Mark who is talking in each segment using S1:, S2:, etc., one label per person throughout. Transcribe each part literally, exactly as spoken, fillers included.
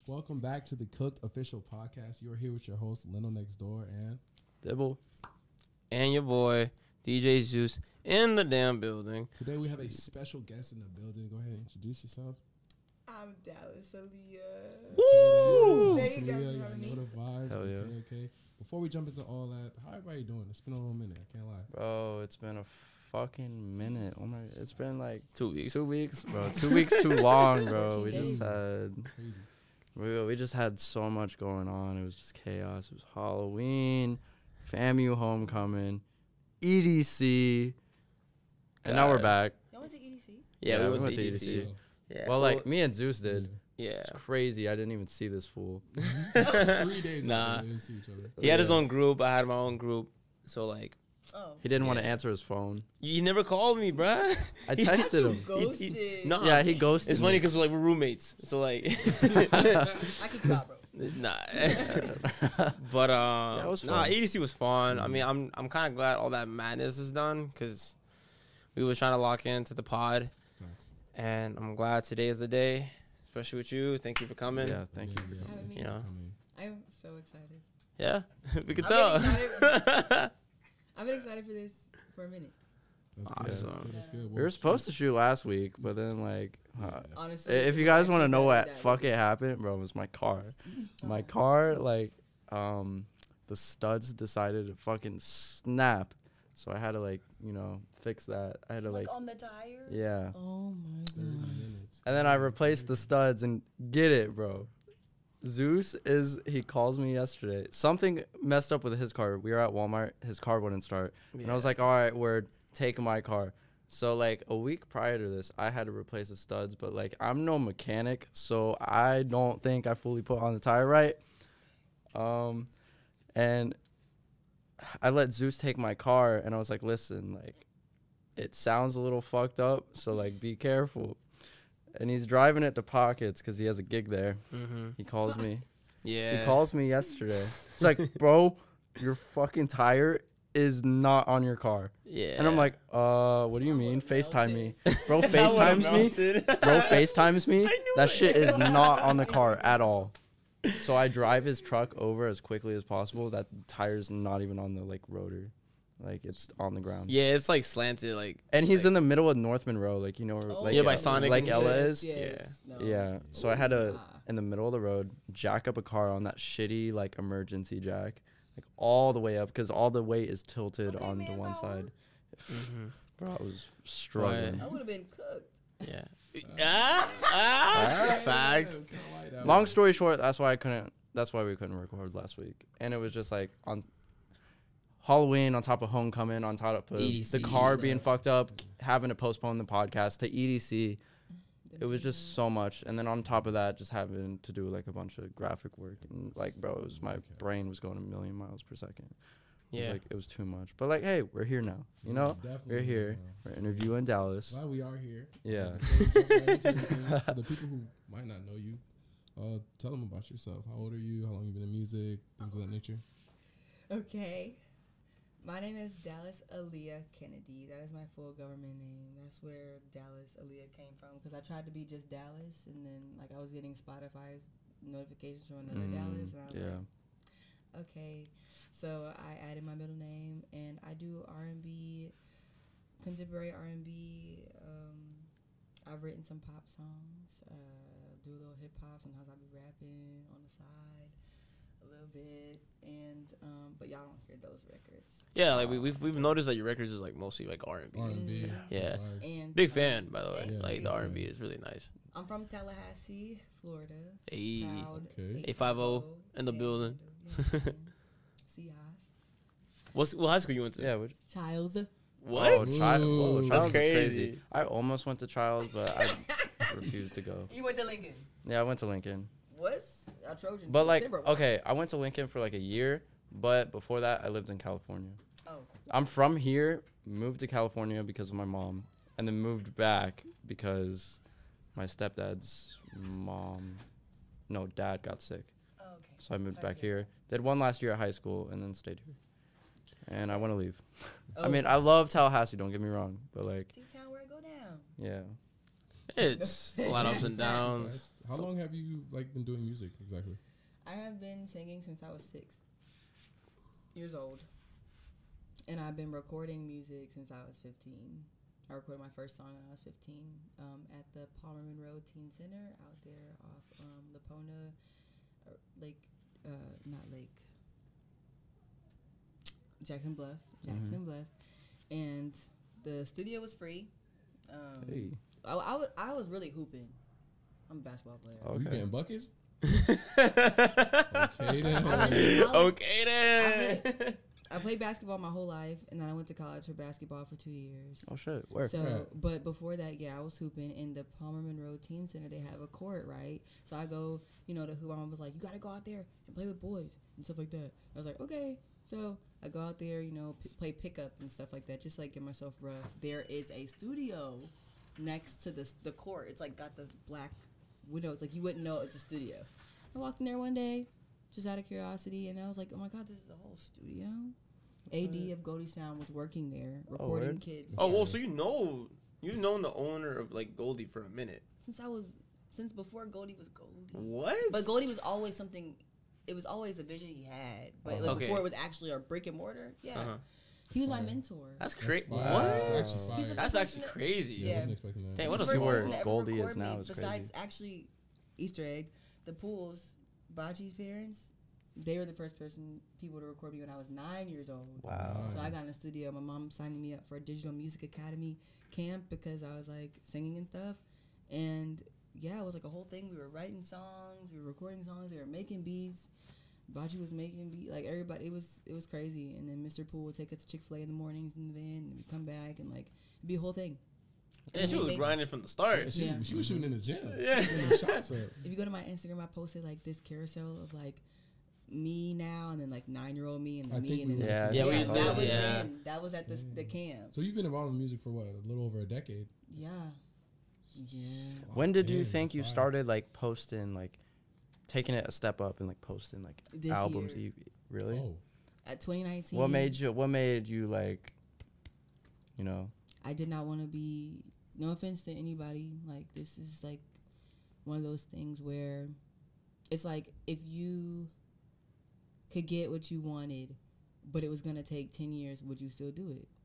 S1: Welcome back to the Cooked Official Podcast. You're here with your host, Leno Next Door, and
S2: Dibble.
S3: And your boy, D J Zeus, in the damn building.
S1: Today we have a special guest in the building. Go ahead and introduce yourself.
S4: I'm Dallas Aaliyah.
S3: Woo!
S4: Thank you guys
S1: Aaliyah,
S4: for
S1: you
S4: having
S1: know
S4: me.
S1: the vibes.
S2: Hell yeah.
S1: Okay, okay. Before we jump into all that, how everybody doing? It's been a little minute. I can't lie.
S2: Bro, it's been a fucking minute. Oh my, it's been like
S3: Two weeks.
S2: two weeks, bro. Two weeks too long, bro.
S4: fourteen
S2: We just
S4: days.
S2: had,
S1: Crazy.
S2: we, we just had so much going on. It was just chaos. It was Halloween, FAMU homecoming, E D C, and now we're
S3: God.
S2: back.
S4: Y'all went to E D C?
S3: Yeah,
S2: Yeah,
S3: we went to E D
S2: E D
S3: C.
S2: C.
S3: Yeah.
S2: Well, like me and Zeus did.
S3: yeah.
S2: It's crazy. I didn't even see this fool.
S1: Three days
S3: Nah.
S1: ago, we didn't see each other.
S3: He had his
S2: Yeah.
S3: own group. I had my own group. So, like,
S4: Oh.
S2: He didn't want to
S3: Yeah.
S2: answer his phone.
S3: you never called me, bruh.
S2: I texted
S4: You
S2: him.
S4: ghosted.
S3: He- he- no.
S2: Yeah, he ghosted.
S3: It's
S2: me.
S3: funny because, like, we're roommates. So, like,
S4: I kicked you out, bro.
S3: nah. but, um,
S2: Yeah, it was
S3: nah,
S2: fun.
S3: E D C was fun. I mean, I'm I'm kind of glad all that madness is done because we were trying to lock into the pod.
S1: Thanks.
S3: And I'm glad today is the day, especially with you. Thank you for coming.
S2: Yeah, thank you.
S1: Yeah,
S2: for
S4: having
S2: coming.
S4: me.
S3: You know.
S1: I mean,
S4: I'm so excited.
S3: Yeah, we could
S4: I'm
S3: tell.
S4: getting I've been excited for this for a minute.
S1: that's good.
S3: Awesome.
S1: That's good. That's good.
S2: We were supposed to shoot last week, but then like, uh,
S4: Honestly.
S2: if you
S4: it
S2: guys
S4: was
S2: want to
S4: actually
S2: know
S4: better
S2: what
S4: that
S2: fuck
S4: way.
S2: it happened, bro, it was my car. My
S4: Oh.
S2: car, like, um, the studs decided to fucking snap, so I had to like, you know, fix that. I had to like,
S4: Like on the tires?
S2: yeah.
S4: Oh my
S1: thirty
S4: god.
S1: minutes.
S2: And then I replaced the studs and get it, bro. Zeus is, he calls me yesterday. Something messed up with his car. We were at Walmart. His car wouldn't start. And I was like, all right, word, take my car. So, like, a week prior to this, I had to replace the studs. But, like, I'm no mechanic, so I don't think I fully put on the tire right. Um, and I let Zeus take my car, and I was like, listen, like, it sounds a little fucked up, so, like, be careful. And he's driving it to Pockets because he has a gig there.
S3: Mm-hmm.
S2: He calls me.
S3: Yeah.
S2: He calls me yesterday. It's like, bro, your fucking tire is not on your car.
S3: Yeah.
S2: And I'm like, uh, what do you
S4: I
S2: mean?
S4: would've
S2: FaceTime me.
S4: melted.
S2: Bro,
S3: That would've
S2: FaceTimes me.
S3: melted.
S2: Bro, FaceTimes me.
S3: knew
S2: That
S3: it.
S2: shit is not on the car at all. So I drive his truck over as quickly as possible. That tire's not even on the, like, rotor. Like, it's on the ground.
S3: Yeah, it's like slanted, like.
S2: And he's
S3: like,
S2: in the middle of North Monroe, like, you know, where,
S4: Oh,
S2: like,
S3: Yeah, by
S2: uh,
S3: Sonic
S2: like
S3: and
S2: Ella
S3: shit.
S2: is.
S4: Yes. No.
S2: Yeah, so I had to,
S4: Ah.
S2: in the middle of the road, jack up a car on that shitty, like, emergency jack, like, all the way up, because all the weight is tilted
S4: Okay,
S2: onto
S4: man,
S2: one
S4: power.
S2: side.
S3: Mhm.
S2: Bro, I was struggling.
S4: I would have been cooked.
S3: Yeah. Ah, ah,
S2: Ah.
S3: facts.
S1: Kinda like that
S2: Long
S1: one.
S2: story short, that's why I couldn't, that's why we couldn't record last week. And it was just, like, on Halloween, on top of homecoming, on top of
S3: E D C,
S2: the car
S3: yeah.
S2: being fucked up, having to postpone the podcast to E D C. It was just so much, and then on top of that, just having to do like a bunch of graphic work, and like, bro, it was my
S1: Okay.
S2: brain was going a million miles per second. It was
S3: Yeah.
S2: like it was too much. But like, hey, we're here now. You know,
S1: Definitely,
S2: we're here.
S1: uh,
S2: We're interviewing Dallas.
S1: Glad we are here.
S2: Yeah.
S1: Uh, before we jump right into anything, for the people who might not know you, uh, tell them about yourself. How old are you? How long you been in music? Things of that nature.
S4: Okay. My name is Dallas Aaliyah Kennedy. That is my full government name. That's where Dallas Aaliyah came from. Because I tried to be just Dallas, and then like I was getting Spotify's notifications from another
S2: Mm,
S4: Dallas, and I was
S2: yeah.
S4: like, okay. So I added my middle name, and I do R and B, contemporary R and B. Um, I've written some pop songs. Uh, do a little hip hop. Sometimes I'll be rapping on the side a little bit, and um, but y'all don't hear those records.
S3: Yeah, like we, we've we've noticed that your records is like mostly like R and B.
S1: R and B.
S3: Yeah.
S4: And
S3: Big
S4: um,
S3: fan, by the way.
S1: Yeah.
S3: Like the R and B is really nice.
S4: I'm from Tallahassee, Florida.
S3: Hey,
S4: Proud
S1: Okay.
S3: eight five oh in the
S4: and,
S3: building.
S4: yeah, see us.
S3: what's what high school you went to?
S2: Yeah. Which,
S4: Childs.
S3: What?
S2: Oh, Chi-
S1: Ooh.
S2: whoa,
S1: That's
S2: Childs is
S3: crazy.
S2: I almost went to Childs, but I refused to go.
S4: You went to Lincoln.
S2: Yeah, I went to Lincoln.
S4: What's a Trojan?
S2: But like,
S4: Timber.
S2: okay, I went to Lincoln for like a year, but before that, I lived in California.
S4: Oh.
S2: I'm from here, moved to California because of my mom, and then moved back because my stepdad's mom, no, dad got sick.
S4: Oh, okay.
S2: So I moved
S4: Sorry to
S2: back
S4: hear
S2: here. Did one last year at high school and then stayed here. And I want to leave.
S4: that.
S2: I mean, I love Tallahassee, don't get me wrong, but like,
S4: T-Town where it go down.
S2: yeah.
S3: It's a lot of ups and downs.
S1: How
S2: So-
S1: long have you like been doing music exactly?
S4: I have been singing since I was six years old, and I've been recording music since I was fifteen. I recorded my first song when I was fifteen um, at the Palmer Monroe Teen Center out there off um, Lapona uh, Lake, uh, not Lake, Jackson Bluff, Jackson
S2: Mhm.
S4: Bluff, and the studio was free. Um,
S2: Hey.
S4: I, I, was, I was really hooping. I'm a basketball player.
S2: Oh.
S1: You
S2: Okay.
S1: getting buckets?
S3: okay
S1: Okay then.
S4: I went to college.
S3: Okay then.
S4: I played basketball my whole life, and then I went to college for basketball for two years.
S2: Oh shit. Where?
S4: So,
S1: Right.
S4: but before that, yeah, I was hooping in the Palmer Monroe Teen Center. They have a court, right? So I go, you know, to hoop. My mom was like, "You gotta go out there and play with boys and stuff like that." I was like, "Okay." So I go out there, you know, p- play pickup and stuff like that, just like get myself rough. There is a studio next to the s- the court. It's like got the black windows, like you wouldn't know it's a studio. I walked in there one day, just out of curiosity, and I was like, "Oh my god, this is a whole studio." A D of Goldie Sound was working there, recording
S2: word?
S4: kids.
S3: Oh
S4: Yeah.
S3: well, so you know you've known the owner of like Goldie for a minute.
S4: Since I was, since before Goldie was Goldie.
S3: What?
S4: But Goldie was always something. It was always a vision he had. But
S1: Oh.
S4: like
S3: Okay.
S4: before it was actually a brick and mortar. Yeah,
S3: Uh-huh.
S4: he was my
S1: Fire.
S4: mentor.
S3: That's crazy.
S1: Fire.
S3: What?
S1: That's actually
S2: He's
S1: fire.
S4: the
S3: That's
S4: first
S3: actually
S4: person
S3: crazy.
S1: Yeah, I
S4: Yeah.
S1: wasn't expecting that.
S3: Dang, what
S4: The
S3: a
S4: first
S3: story.
S4: person to ever
S2: Goldie is
S4: record
S2: now
S4: me
S2: is
S4: besides
S2: crazy.
S4: actually Easter egg, the Pools, Bachi's parents. They were the first person people to record me when I was nine years old.
S2: Wow.
S4: So I got in the studio. My mom signed me up for a Digital Music Academy camp because I was like singing and stuff. And yeah, it was like a whole thing. We were writing songs, we were recording songs, they were making beats. Baji was making beats, like everybody. It was it was crazy. And then Mister Poole would take us to Chick Fil A in the mornings in the van, and we'd come back and like it'd be a whole thing.
S3: Yeah, she was
S4: Make-
S3: grinding from the
S1: Yeah,
S3: start.
S1: she,
S4: Yeah.
S1: she was shooting in the gym.
S3: Yeah.
S1: She was getting shots up.
S4: If you go to my Instagram, I posted like this carousel of like me now, and then like nine year old me, and
S1: I
S4: then me,
S1: think
S4: and
S1: we
S4: then
S1: were-
S2: Yeah,
S3: Yeah,
S4: yeah,
S3: we-
S4: that was
S3: yeah.
S4: then. That was at the the camp.
S1: So you've been involved in music for what, a little over a decade?
S4: Yeah, yeah.
S2: When did you
S1: Damn,
S2: think
S1: that's
S2: you
S1: fire.
S2: started like posting, like taking it a step up and like posting like
S4: This
S2: albums?
S4: year.
S2: You, really?
S1: Oh,
S4: At twenty nineteen.
S2: What made you? What made you like? You know.
S4: I did not want to be. No offense to anybody. Like this is like one of those things where it's like if you could get what you wanted, but it was gonna take ten years, would you still do it?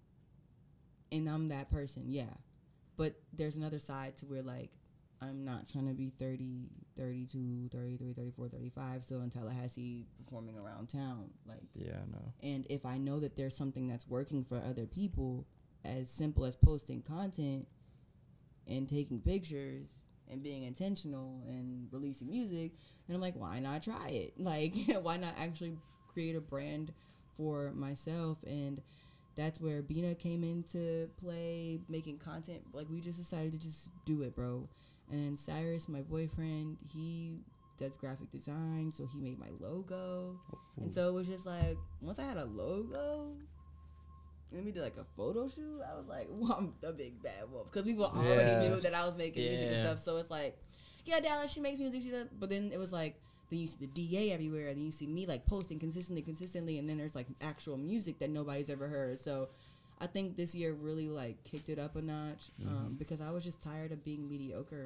S4: And I'm that person, yeah. But there's another side to where like I'm not trying to be thirty, thirty-two, thirty-three, thirty-four, thirty-five still in Tallahassee performing around town. Like
S2: Yeah. No.
S4: and if I know that there's something that's working for other people, as simple as posting content and taking pictures and being intentional and releasing music, then I'm like, why not try it? Like, why not actually create a brand for myself? And that's where Bina came into play, making content. Like, we just decided to just do it, bro. And Cyrus, my boyfriend, he does graphic design, so he made my logo. And so it was just like, once I had a logo, and we did like a photo shoot, I was like, well, I'm the big bad wolf. Because people already
S2: Yeah.
S4: knew that I was making music and
S3: Yeah.
S4: stuff. So it's like, yeah, Dallas, she makes music. She does. But then it was like, then you see the D A everywhere. And then you see me like posting consistently, consistently. And then there's like actual music that nobody's ever heard. So I think this year really like kicked it up a notch um, because I was just tired of being mediocre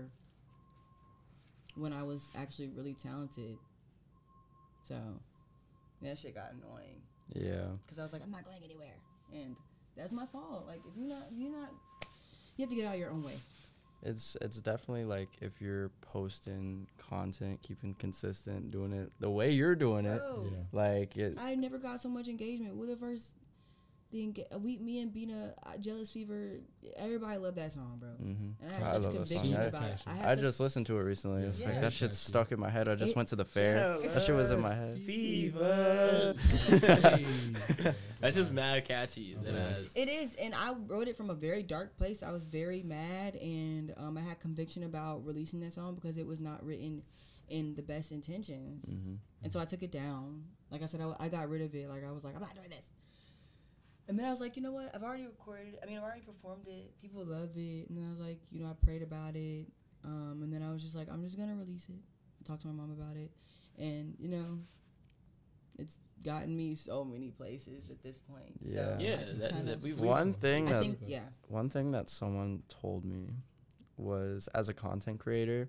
S4: when I was actually really talented. So that shit got annoying
S2: Yeah.
S4: because I was like, I'm not going anywhere, and that's my fault. Like if you're not, if you're not, you have to get out of your own way.
S2: It's it's definitely like if you're posting content, keeping consistent, doing it the way you're doing it,
S4: Bro,
S1: yeah.
S2: like it.
S4: I never got so much engagement. With the first thing, we, me and Bina, uh, Jealous Fever, everybody loved that song, bro.
S2: Mm-hmm.
S4: And I had
S2: I
S4: such
S2: love that song.
S4: conviction
S2: I-
S4: about it. I, had
S2: I
S4: such-
S2: just listened to it recently. It's
S1: Yeah.
S2: like
S4: Yeah.
S2: that shit's
S1: Catchy.
S2: stuck in my head. I just
S4: It-
S2: went to the fair. That shit was in my head.
S3: Fever.
S1: Hey.
S3: That's just mad catchy. That
S1: Okay.
S3: ass.
S4: It is, and I wrote it from a very dark place. I was very mad, and um, I had conviction about releasing that song because it was not written in the best intentions.
S2: Mm-hmm.
S4: And so I took it down. Like I said, I, I got rid of it. Like I was like, I'm not doing this. And then I was like, you know what? I've already recorded it. I mean, I've already performed it. People love it. And then I was like, you know, I prayed about it. Um, and then I was just like, I'm just going to release it. I talked to my mom about it. And, you know, it's gotten me so many places at this point. So
S2: Yeah.
S3: Yeah,
S4: I just
S3: that-
S4: kinda-
S3: that we- we-
S2: One thing
S4: I
S2: that
S4: think, yeah.
S2: one thing that someone told me was, as a content creator,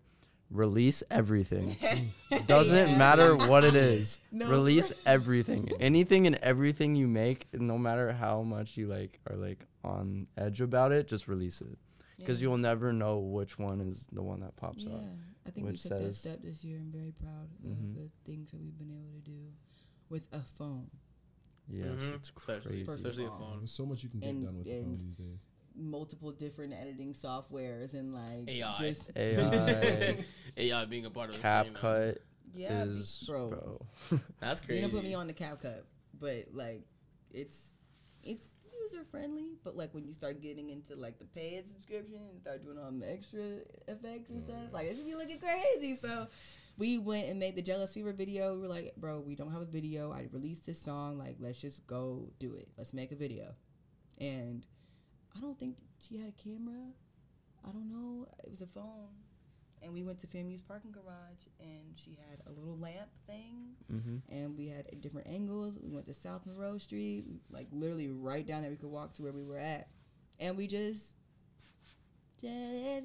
S2: release everything.
S4: Yeah.
S2: Doesn't matter what it is.
S4: No.
S2: Release everything. Anything and everything you make, no matter how much you like are like on edge about it, just release it. Because
S4: Yeah.
S2: you'll never know which one is the one that pops
S4: Yeah,
S2: up.
S4: I think we
S2: which
S4: took that
S2: says-
S4: step this year. I'm very proud of
S2: Mhm.
S4: the things that we've been able to do with a phone.
S2: Yes,
S3: Mhm.
S2: it's
S3: Especially-
S2: crazy.
S4: First
S3: especially a
S4: of all.
S3: phone.
S1: There's so much you can get
S4: And-
S1: done with the phone
S4: and-
S1: these days.
S4: Multiple different editing softwares and like
S3: A I.
S4: just
S2: A I,
S3: A I being a part of the thing, man.
S2: CapCut
S4: yeah, be-
S2: is
S4: bro.
S2: bro.
S3: That's
S4: You're
S3: crazy.
S4: gonna put me on the CapCut, but like it's it's user friendly. But like when you start getting into like the paid subscription and start doing all the extra effects and
S1: Oh,
S4: stuff,
S1: yeah.
S4: like it should be looking crazy. So we went and made the Jealous Fever video. We were like, bro, we don't have a video. I released this song. Like, let's just go do it. Let's make a video. And I don't think she had a camera. I don't know. It was a phone. And we went to FAMU's parking garage, and she had a little lamp thing,
S2: Mm-hmm.
S4: and we had different angles. We went to South Monroe Street, like literally right down there. We could walk to where we were at, and we just. Yeah.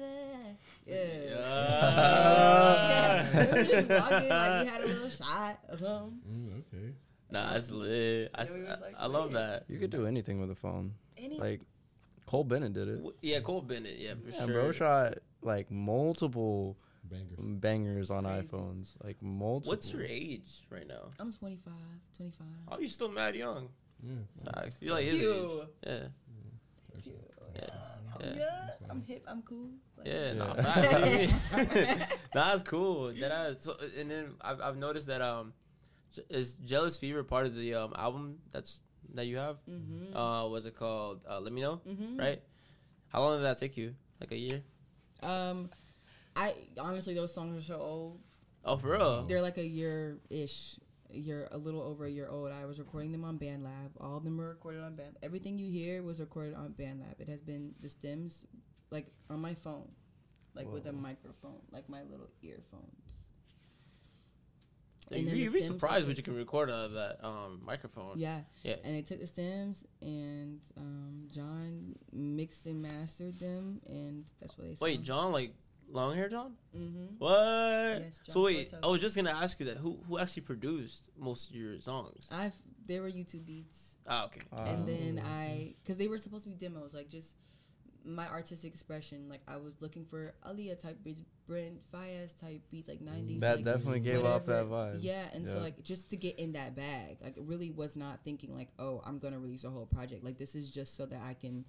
S3: Yeah.
S4: Yeah. We were just walking, like we had a little shot or something.
S1: Mm, okay.
S3: Nah, that's lit. I,
S4: Yeah, we
S3: s-
S4: was like,
S3: I love that.
S2: You could do anything with a phone.
S4: Any,
S2: Like Cole Bennett did it.
S3: W- Yeah, Cole Bennett. Yeah, for
S2: And
S3: sure.
S2: bro shot like multiple
S1: Bangers.
S2: bangers on
S4: Crazy.
S2: iPhones. Like multiple.
S3: What's your age right now?
S4: I'm twenty-five, twenty-five.
S3: Oh, you're still mad young.
S1: Yeah.
S3: Facts. You're like his age.
S4: You.
S3: Yeah.
S1: Seriously.
S3: Yeah.
S4: Yeah,
S3: Yeah.
S4: I'm hip. I'm cool. Like,
S3: Yeah, nah,
S2: Yeah.
S3: facts. What do you mean? That's cool. That I, so, and then I've, I've noticed that um, J- is Jealous Fever part of the um album that's that you have?
S4: Mm-hmm.
S3: Uh, what's it called? Uh, Let Me Know.
S4: mm-hmm.
S3: Right. How long did that take you? Like a year?
S4: Um, I honestly those songs are so old.
S3: Oh, for real?
S4: They're like a year ish. A year, a little over a year old. I was recording them on BandLab. All of them were recorded on Band. Everything you hear was recorded on BandLab. It has been the stems, like on my phone, like with a
S2: Whoa.
S4: microphone, like my little earphones.
S3: Like,
S4: And then
S3: you,
S4: the
S3: you'd be
S4: stems
S3: surprised
S4: was
S3: what you
S4: it-
S3: can record out of that um microphone.
S4: Yeah,
S3: Yeah.
S4: and they took the stems and um, John mixed and mastered them, and that's what they.
S3: Wait, John, like long hair John?
S4: Mm-hmm.
S3: What?
S4: Yes,
S3: so
S4: John
S3: wait,
S4: Fortello.
S3: I was just gonna ask you that. Who who actually produced most of your songs?
S4: I've they were YouTube beats.
S3: Ah, okay.
S4: And then
S2: Oh.
S4: I, because they were supposed to be demos, like just my artistic expression. Like I was looking for Aaliyah type beats, Brent Fayez type beats, like nineties.
S2: That
S4: like,
S2: definitely gave off that
S4: whatever.
S2: vibe.
S4: Yeah, and so
S2: Yeah.
S4: like just to get in that bag, like it really was not thinking like, oh, I'm gonna release a whole project. Like this is just so that I can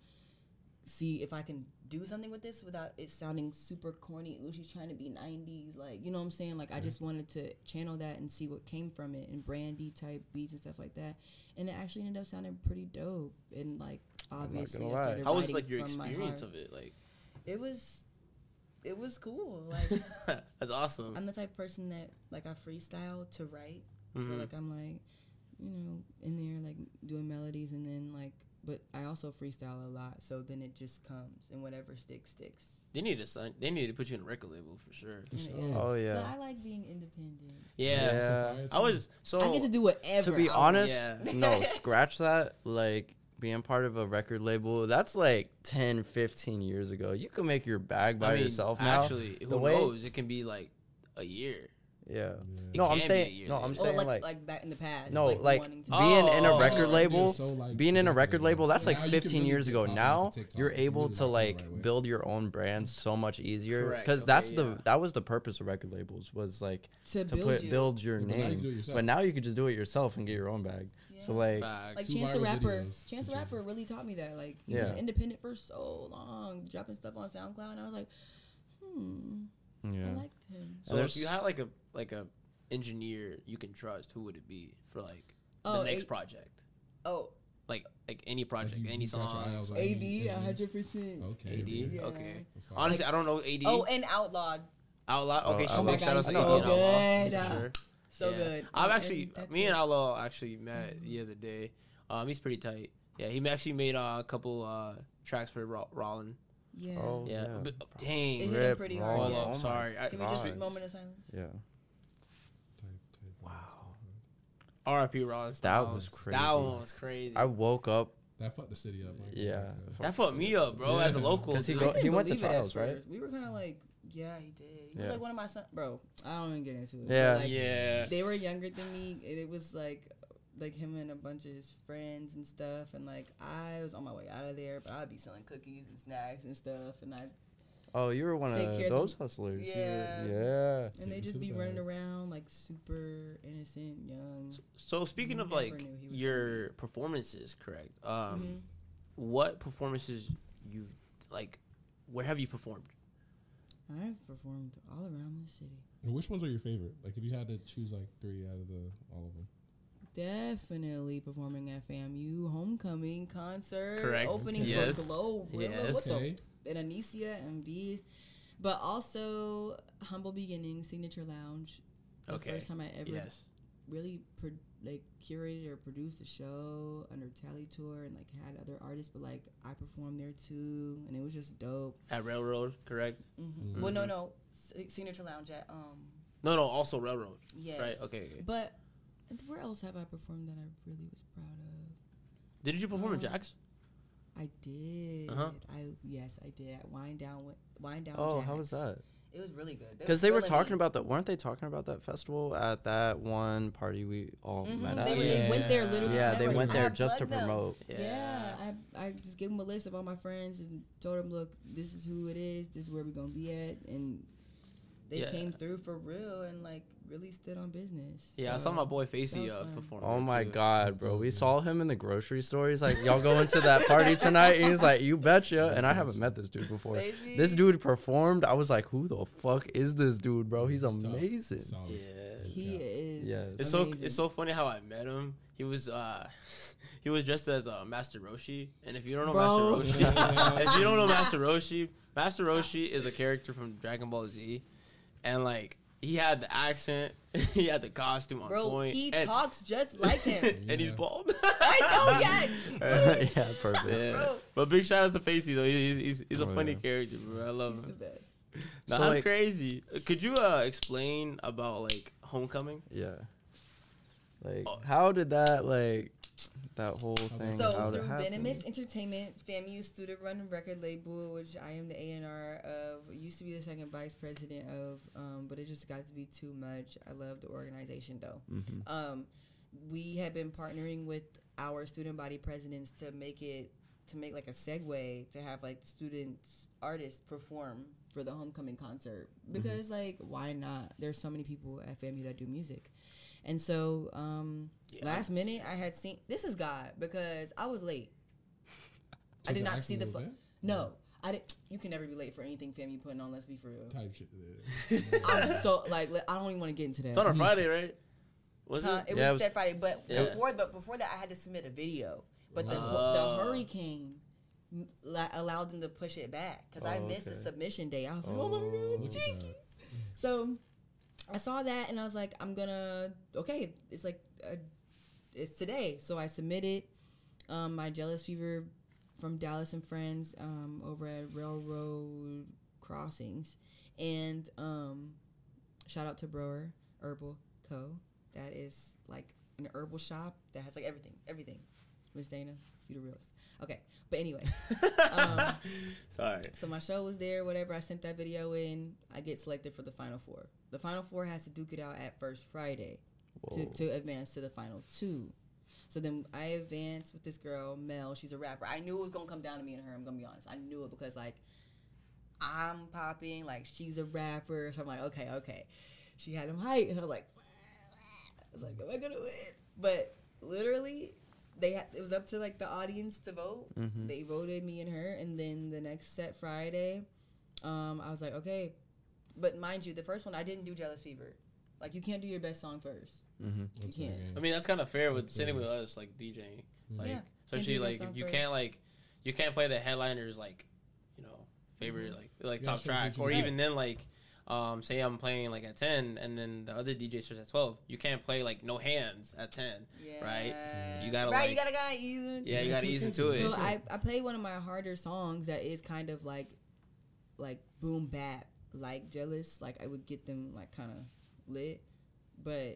S4: see if I can do something with this without it sounding super corny. Ooh, she's trying to be nineties, like you know what I'm saying. Like I just wanted to channel that and see what came from it, and Brandy type beats and stuff like that. And it actually ended up sounding pretty dope. And like obviously, I
S2: lie.
S4: started
S3: How was
S4: writing
S3: like your
S4: from my
S3: experience
S4: heart.
S3: of it? Like,
S4: It was, it was cool. Like
S3: that's awesome.
S4: I'm the type of person that like I freestyle to write. So
S3: Mhm.
S4: like I'm like, you know, in there like doing melodies and then like, but I also freestyle a lot. So then it just comes and whatever sticks sticks.
S3: They need to sign. They need to put you in a record label for sure.
S1: For sure.
S4: Yeah.
S2: Oh
S4: But
S2: yeah.
S4: I like being independent.
S3: Yeah.
S2: Yeah.
S3: I was so.
S4: I get to do whatever.
S2: To be
S4: I want.
S2: honest,
S3: Yeah.
S2: no, scratch that. Like being part of a record label, that's like ten, fifteen years ago. You can make your bag by
S3: I mean,
S2: yourself now.
S3: Actually, who
S2: The way-
S3: knows? It can be like a year.
S2: Yeah.
S1: Yeah.
S2: No, I'm
S3: can be a
S2: saying
S3: year
S2: no, I'm
S3: later.
S4: Or
S2: saying
S4: like,
S2: like,
S4: like back in the past.
S2: no,
S4: like,
S2: like
S4: wanting to-
S2: being in a
S3: Oh.
S2: record
S1: Yeah,
S2: label,
S1: so, like,
S2: being in a record
S1: connected,
S2: label, that's
S1: Now
S2: like
S1: you can
S2: fifteen
S1: really
S2: years
S1: get
S2: ago.
S1: popping
S2: Now
S1: off of TikTok
S2: you're
S1: if you
S2: able
S1: really
S2: to
S1: like it the
S2: like
S1: right way.
S2: build your own brand so much easier
S3: Correct,
S2: because
S3: okay,
S2: that's
S3: yeah.
S2: the that was the purpose of record labels was like
S4: to,
S2: to
S4: build
S2: put
S4: you.
S2: build your
S1: Yeah, but now you can do it
S2: name.
S1: yourself.
S2: But now you can just do it yourself and get your own bag. So
S4: Yeah.
S2: like
S3: Facts.
S4: Like
S1: Two
S4: Chance the
S1: viral
S4: Rapper,
S1: videos
S4: Chance the
S1: for
S4: Rapper really taught me that. Like he was
S2: Yeah.
S4: independent for so long, dropping stuff on SoundCloud, and I was like, hmm,
S2: yeah.
S4: I liked him.
S3: So
S2: there's-
S3: if you had like a like a engineer you can trust, who would it be for like
S4: Oh,
S3: the next
S4: A-
S3: project?
S4: Oh,
S3: Like like any
S1: Like,
S3: project,
S1: you-
S3: any
S1: you got your eye
S3: songs.
S1: out, like,
S4: A
S1: any
S4: D, a
S1: engineers?
S4: hundred percent.
S1: Okay.
S3: A D,
S1: man.
S4: Yeah.
S3: okay.
S1: That's fine.
S3: Honestly, I don't know A D.
S4: Oh, and Outlawed,
S3: Outlaw. Okay,
S2: Oh,
S3: so
S2: Outlaw.
S3: big
S2: Oh my
S3: shout out
S2: God,
S3: to
S2: he's
S3: A D
S2: so
S3: and Outlaw.
S4: good.
S3: For sure.
S4: so
S3: Yeah.
S4: good.
S3: I've
S4: And-
S3: actually,
S4: and that's
S3: me and
S4: it.
S3: Outlaw actually met the other day. Um, he's pretty tight. Yeah, he actually made uh, a couple uh tracks for Ro- Rollin.
S4: Yeah.
S2: Oh,
S3: Yeah,
S2: yeah.
S3: but,
S4: It
S3: dang.
S4: hit him
S2: Rip
S4: pretty
S2: Raw.
S4: hard.
S3: Hold
S4: Yeah.
S3: up,
S2: Oh my
S3: sorry. I,
S4: Can we just
S2: God.
S4: this moment of silence?
S2: Yeah.
S1: Type- type
S2: Wow.
S3: R I P Rollin.
S2: That
S1: That
S2: was
S1: was-
S2: crazy.
S3: That one was crazy.
S2: I woke up
S1: That fucked the city up. Like,
S2: Yeah.
S1: like, uh,
S3: that fucked me up, bro. As a
S1: Yeah.
S3: local,
S2: 'Cause he
S3: dude.
S2: go-
S4: I couldn't
S2: he went to
S4: believe it at
S2: trials, right?
S4: first. We were kind of like Yeah, he did. He
S2: Yeah.
S4: was like one of my sons, bro. I don't even get into it.
S2: Yeah.
S4: But, like,
S3: Yeah.
S4: they were younger than me, and it was like, like him and a bunch of his friends and stuff. And like I was on my way out of there, but I'd be selling cookies and snacks and stuff, and I
S2: Oh, you were one
S4: Take
S2: of
S4: care of
S2: those
S4: them.
S2: hustlers. You
S4: Yeah.
S2: were- yeah.
S4: and
S1: Take
S4: they
S1: him
S4: just
S1: to the
S4: be running
S1: bag.
S4: around like super innocent, young.
S3: So speaking of
S4: Never
S3: like
S4: knew he was
S3: your performances, correct? Um,
S4: Mhm.
S3: what performances you like? Where have you performed?
S4: I've performed all around the city.
S1: And which ones are your favorite? Like, if you had to choose like three out of the all of them.
S4: Definitely performing at FAMU homecoming concert,
S3: Correct.
S4: opening
S3: Yes.
S4: for Glow River,
S3: Yes.
S4: what the
S1: Okay.
S4: and Anicia and Bees, but also Humble Beginnings Signature Lounge. The
S3: Okay.
S4: first time I ever
S3: Yes.
S4: really pro- like curated or produced a show under Tally Tour and like had other artists, but like I performed there too, and it was just dope.
S3: At Railroad, correct?
S4: Mm-hmm.
S1: Mhm.
S4: Well, no, no, S- Signature Lounge at um
S3: No, no, also Railroad.
S4: yes,
S3: Right. Okay. okay.
S4: But where else have I performed that I really was proud of?
S3: Didn't you perform in
S4: Uh,
S3: Jack's?
S4: I did.
S3: Uh-huh.
S4: I yes, I did. At Wind Down, with Wind Down.
S2: Oh,
S4: Jazz.
S2: how was that?
S4: It was really good.
S2: Because they were
S4: feeling
S2: talking
S4: me.
S2: about that. Weren't they talking about that festival at that one party we all
S4: Mhm.
S2: met
S4: They,
S2: at?
S4: were, they went there literally.
S2: Yeah,
S4: to
S2: they
S4: network.
S2: went
S4: I
S2: there
S4: had
S2: just to
S4: plugged them.
S2: promote.
S4: Yeah, I I just gave them a list of all my friends and told them, look, this is who it is. This is where we're gonna be at, and they
S3: Yeah.
S4: came through for real and like really stood on business.
S3: Yeah, I
S4: So,
S3: saw my boy
S4: that
S3: Facey
S4: was
S3: uh,
S4: fun.
S3: perform.
S2: Oh
S3: there,
S2: my
S3: too.
S2: god,
S1: That's
S2: bro.
S1: dope,
S2: We
S1: yeah.
S2: saw him in the grocery store. He's like, y'all going to that party tonight? And he's like, you betcha. And I haven't met this dude before.
S4: Crazy.
S2: This dude performed. I was like, who the fuck is this dude, bro? He's
S1: It's tough.
S2: amazing.
S1: Solid.
S3: Yeah.
S4: He is.
S2: Yes.
S3: It's so
S4: amazing.
S3: it's so funny how I met him. He was uh he was dressed as uh, Master Roshi, and if you don't know
S4: Bro.
S3: Master Roshi, if you don't know Master Roshi, Master Roshi is a character from Dragon Ball Z, and like he had the accent, he had the costume on
S4: Bro,
S3: point,
S4: he
S3: and,
S4: talks just like him.
S3: and he's
S1: Yeah.
S3: bald.
S4: I know, yeah.
S2: yeah, perfect.
S3: Yeah.
S4: Bro.
S3: But big shout out to Facey though. He's he's, he's a
S2: Oh,
S3: funny
S2: yeah.
S3: character, bro. I love
S4: He's the
S3: him.
S4: best.
S3: Nah,
S2: So,
S3: that's
S2: like-
S3: crazy. Could you uh explain about like homecoming?
S2: Yeah. Like,
S3: Oh.
S2: how did that, like, that whole thing,
S4: So
S2: how did it
S4: through
S2: happen?
S4: Venomous Entertainment, FAMU student run record label, which I am the A and R of, used to be the second vice president of, um, but it just got to be too much. I love the organization though.
S2: Mhm.
S4: Um, we have been partnering with our student body presidents to make it to make like a segue to have like students artists perform for the homecoming concert because like why not? There's so many people at FAMU that do music. And so um,
S3: Yeah.
S4: last minute I had seen this is God because I was late. I
S1: To
S4: did
S1: the
S4: not see the
S1: actual
S4: fu-
S1: event?
S4: no. I did. You can never be late for anything FAMU putting on. Let's be for real.
S1: Type shit. Yeah.
S4: I'm so like li- I don't even want to get into that.
S3: It's on a Friday, right? Was
S4: Huh,
S3: it?
S4: it
S2: Yeah, it
S4: was
S2: was-
S4: set Friday, but
S3: Yeah.
S4: before but before that, I had to submit a video. But the
S3: Oh.
S4: the hurricane m- la- allowed them to push it back because I
S2: Oh,
S4: missed the
S2: okay.
S4: submission day. I was like, oh, my god,
S1: Look at
S4: janky.
S1: that.
S4: So I saw that and I was like, I'm gonna okay. It's like uh, it's today, so I submitted um, my Jealous Fever from Dallas and Friends um, over at Railroad Crossings, and um, shout out to Brewer Herbal Co. That is like an herbal shop that has like everything, everything. Miss Dana, you the realest. Okay, but anyway, um,
S3: Sorry.
S4: so my show was there, whatever. I sent that video in. I get selected for the final four. The final four has to duke it out at first Friday to,
S2: Whoa.
S4: to advance to the final two. So then I advanced with this girl, Mel. She's a rapper. I knew it was gonna come down to me and her. I'm gonna be honest. I knew it because like I'm popping, like she's a rapper. So I'm like, okay, okay. She had him hype, and I was like, I was like, am I gonna win? But literally, they had, it was up to like the audience to vote.
S2: Mhm.
S4: They voted me and her, and then the next set Friday, um, I was like, okay. But mind you, the first one I didn't do Jealous Fever. Like you can't do your best song first.
S2: Mhm.
S1: That's
S4: You
S1: fair
S4: can't.
S1: game.
S3: I mean, that's kind of fair with
S1: That's
S3: sitting
S1: fair.
S3: with us, like DJing. Like,
S4: Yeah.
S3: especially
S4: Can't do
S3: like
S4: that
S3: if you
S4: song
S3: can't like, you can't play the headliners like, you know, favorite
S4: Mhm.
S3: like like
S1: Yeah,
S3: top
S1: sure,
S3: track,
S1: sure,
S3: or
S1: sure.
S3: even then like, um, say I'm playing like at ten, and then the other D J starts at twelve. You can't play like no hands at ten.
S4: Yeah.
S3: Right? You gotta,
S4: right.
S3: like-
S4: you gotta gotta ease into
S3: Yeah, you
S4: it.
S3: gotta ease into it.
S4: So I, I played one of my harder songs that is kind of like like boom bap like Jealous, like I would get them like kind of lit, but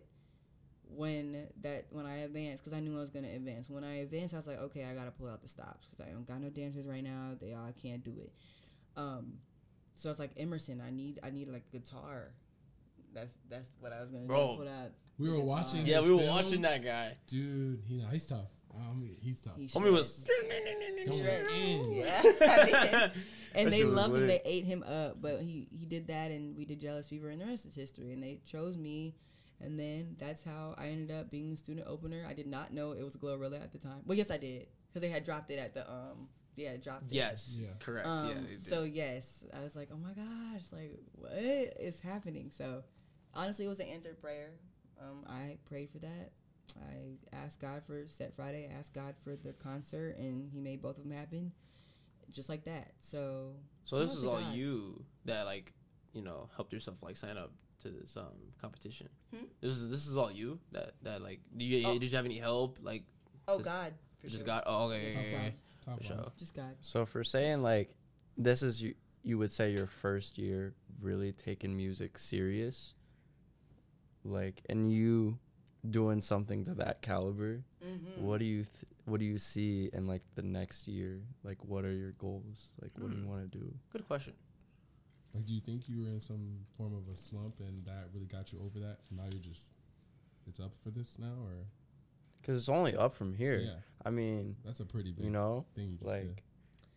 S4: when that when I advanced, because I knew I was gonna advance, when I advanced I was like, okay, I gotta pull out the stops because I don't got no dancers right now, they all can't do it. Um So I was like, Emerson, I need I need like a guitar. That's that's what I was gonna
S3: Bro.
S4: do. Put out
S1: We
S4: the
S1: were
S4: guitar.
S1: watching.
S3: Yeah,
S1: his
S3: we were
S1: film.
S3: watching that guy.
S1: Dude, he, he's tough. Um, he's tough.
S4: He
S3: Homie was.
S1: Going
S4: Shreds.
S1: in.
S4: Yeah.
S3: That
S4: And they
S3: shit was
S4: loved him.
S3: lit.
S4: They ate him up. But he, he did that, and we did Jealous Fever, and the rest is history. And they chose me, and then that's how I ended up being the student opener. I did not know it was Glorilla at the time. Well, yes, I did, because they had dropped it at the um. Yeah, dropped it.
S3: Yes.
S1: Yeah.
S3: Correct.
S4: Um,
S3: yeah. They did.
S4: so yes, I was like, oh my gosh, like what is happening? So honestly, it was an answered prayer. Um, I prayed for that. I asked God for Set Friday. I asked God for the concert, and He made both of them happen, just like that. So
S3: So this
S4: shout out
S3: is
S4: to
S3: all
S4: God.
S3: you that like, you know, helped yourself like sign up to this um competition.
S4: Hmm?
S3: This is this is all you that that like. Do you
S4: Oh.
S3: did you have any help like?
S4: Oh
S3: Just-
S4: God, for
S3: You just
S4: sure.
S3: got oh okay,
S1: Top
S3: okay, okay.
S1: five. Top
S3: For
S1: five.
S3: sure.
S4: just God.
S2: So for saying like this is you you would say your first year really taking music serious, like, and you doing something to that caliber,
S4: Mm-hmm.
S2: what do you th- what do you see in like the next year? Like, what are your goals? Like, what do you
S3: Mm.
S2: want to do?
S3: Good question.
S1: Like, do you think you were in some form of a slump and that really got you over that? And now you're just, it's up for this now, or?
S2: Because it's only up from here.
S1: Yeah,
S2: I mean,
S1: that's a pretty big
S2: you know,
S1: thing you just
S2: like
S1: did.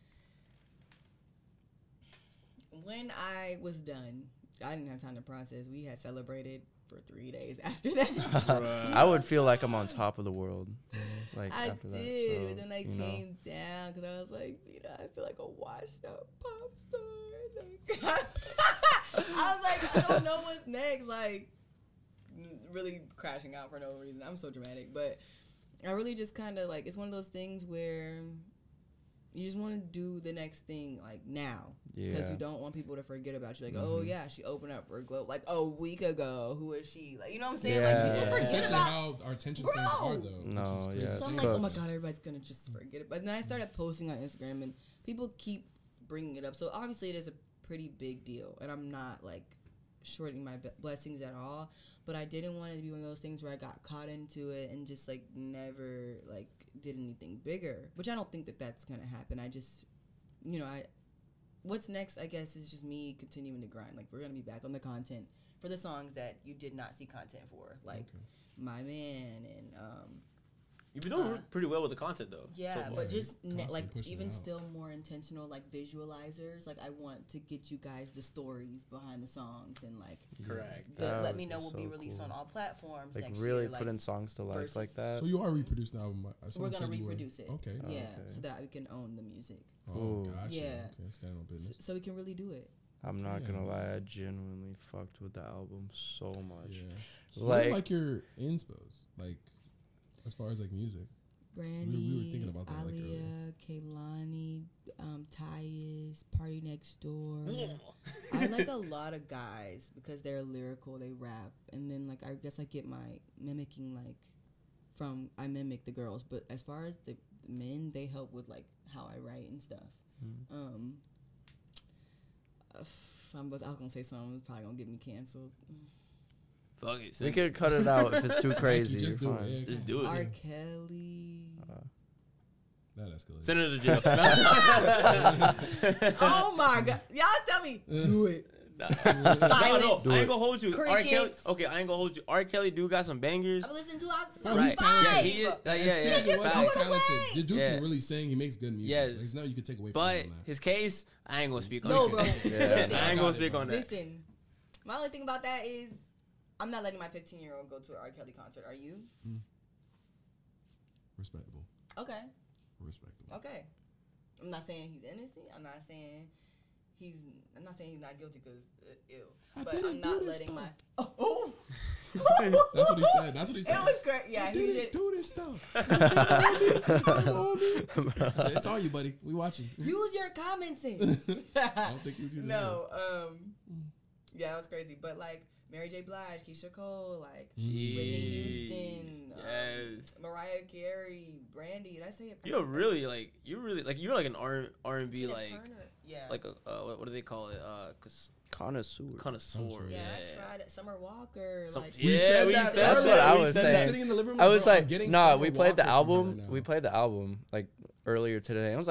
S4: When I was done, I didn't have time to process. We had celebrated for three days after that.
S2: I would feel like I'm on top of the world. Like
S4: I
S2: after that,
S4: did,
S2: so,
S4: but then I
S2: you know.
S4: came down because I was like, you know, I feel like a washed up pop star. Like, I was like, I don't know what's next. Like, really crashing out for no reason. I'm so dramatic, but I really just kind of like, it's one of those things where you just want to do the next thing like now, because
S2: Yeah.
S4: you don't want people to forget about you. Like, oh yeah, she opened up for Glow like a week ago. Who is she? Like, you know what I'm saying?
S2: Yeah.
S4: Like,
S2: Yeah.
S4: people forget
S1: Essentially
S4: about.
S1: how our attention spans
S4: Bro.
S1: are, though.
S2: No,
S1: which is crazy.
S2: yeah,
S4: So I'm
S2: it's
S4: like, oh my
S2: cooked.
S4: god, everybody's gonna just forget it. But then I started posting on Instagram, and people keep bringing it up. So obviously, it is a pretty big deal, and I'm not like shorting my b- blessings at all. But I didn't want it to be one of those things where I got caught into it and just like never like did anything bigger. Which I don't think that that's gonna happen. I just, you know, I what's next, I guess, is just me continuing to grind. Like, we're gonna be back on the content for the songs that you did not see content for, like
S1: Okay.
S4: My Man and um
S3: You've been doing
S4: Uh,
S3: pretty well with the content though.
S4: yeah,
S3: so far.
S4: but just ne-
S1: Constantly
S4: like
S1: pushing
S4: even
S1: it out.
S4: still more intentional, like visualizers. Like, I want to get you guys the stories behind the songs, and like
S3: correct.
S4: the,
S2: That
S4: let
S2: would
S4: me know
S2: be
S4: will
S2: so
S4: be released
S2: cool.
S4: on all platforms
S2: Like
S4: next
S2: really
S4: year. Like,
S2: putting songs to life
S4: versus-
S2: like that.
S1: So you are reproducing the album. uh,
S4: we're
S1: someone
S4: gonna
S1: said you were-
S4: reproduce it.
S1: Okay.
S2: Oh,
S4: Yeah,
S2: okay.
S4: so that we can own the music,
S1: Oh,
S2: Ooh.
S1: gotcha.
S4: Yeah.
S1: Okay, stand on
S4: so,
S1: business.
S4: so we can really do it.
S2: I'm not
S1: Yeah.
S2: gonna lie, I genuinely fucked with the album so much.
S1: Yeah.
S2: Like,
S1: What are, like your inspos, like as far as like music.
S4: Brandy,
S1: we were thinking about that, like,
S4: Alia, Kaylani, um, Tyus, Party Next Door. I like a lot of guys because they're lyrical, they rap, and then like I guess I get my mimicking like from I mimic the girls, but as far as the, the men, they help with like how I write and stuff.
S2: Mm.
S4: Um, uh, I'm, I was gonna say something that's probably gonna get me canceled.
S3: Fuck it.
S2: we
S3: send
S2: could cut it out if it's too crazy.
S1: just
S2: you're
S1: do
S2: fine.
S1: it. Yeah,
S3: Just
S1: come
S3: do it.
S1: on.
S4: R. Kelly.
S2: Uh,
S1: That escalated.
S3: Send it to jail.
S4: Oh my god, y'all tell me. Do it.
S3: Nah. no, no,
S4: Silence.
S3: I ain't gonna hold you. R. Kelly.
S4: Crickets.
S3: Okay, I ain't gonna hold you. R. Kelly do got some bangers.
S4: I've listened to out
S1: Bro,
S4: some
S1: he's
S4: five.
S3: Yeah, he is. Like, yeah,
S1: As
S3: yeah.
S1: soon as he was,
S3: facts.
S1: he's talented. The dude
S3: Yeah.
S1: can really sing. He makes good music.
S3: Yes.
S1: Like, there's no you could take away from
S3: But
S1: him on that.
S3: his case, I ain't gonna speak on
S4: No,
S3: it.
S4: bro.
S2: Yeah.
S3: I ain't
S1: I
S3: gonna
S1: got it,
S3: speak
S1: bro.
S3: on that.
S4: Listen, my only thing about that is I'm not letting my fifteen year old go to an R. Kelly concert. Are you?
S1: Respectable.
S4: Okay.
S1: Respectable.
S4: Okay. I'm not saying he's innocent. I'm not saying he's. I'm not saying he's not guilty because uh, ew.
S1: I
S4: But
S1: didn't
S4: I'm
S1: do
S4: not
S1: this
S4: letting
S1: stuff.
S4: my. Oh.
S1: That's what he said. That's what he
S4: It
S1: said.
S4: was great. Yeah,
S1: I
S4: he
S1: didn't
S4: did.
S1: do this stuff. You can't hold me. You can't hold me. I said, it's all you, buddy. We watching.
S4: Use your common sense.
S1: I don't think he was using
S4: No. Um. Yeah, that was crazy. But like Mary J. Blige, Keisha Cole, like
S1: his.
S4: Whitney
S3: Jeez.
S4: Houston, um,
S3: Yes.
S4: Mariah Carey, Brandy. Did I say it?
S3: You're really like you're really like you're like an R R and B
S4: Tina
S3: like
S4: Turner. Yeah.
S3: like a uh, what, what do they call it uh cause
S2: Connoisseur.
S3: connoisseur.
S1: Connoisseur.
S4: yeah,
S3: Yeah.
S4: I tried it. Summer Walker.
S3: Some-
S4: like,
S3: We Yeah, said we that said
S2: That's
S3: that.
S2: what I
S3: We
S2: was
S3: said
S2: saying.
S3: that.
S1: Sitting in the living room,
S2: I was
S1: bro, I'm
S2: like,
S1: getting
S2: nah,
S1: Summer
S2: we played the
S1: Walker from her
S2: album.
S1: right now.
S2: we played the album like earlier today. I was like,